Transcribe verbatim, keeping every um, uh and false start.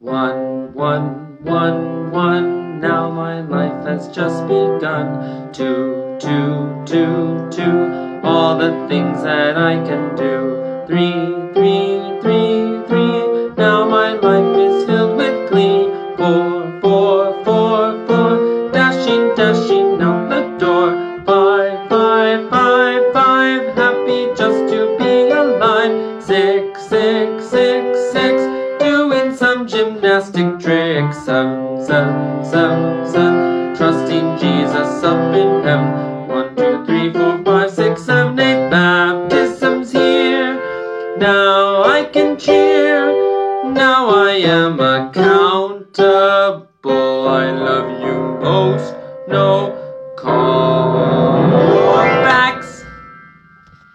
One, one, one, one, now my life has just begun. Two, two, two, two, all the things that I can do. Three, three, three, three, now my life is filled with glee. Four, four, four, four, dashing, dashing out the door. Five, five, five, five, happy just to be alive. Six, six, six, six, doing some gymnastic tricks. Seven, seven, seven, seven, trusting Jesus up in heaven. One, two, three, four, five, six, seven, eight, baptisms here. Now I can cheer. Now I am accountable. I love you most. No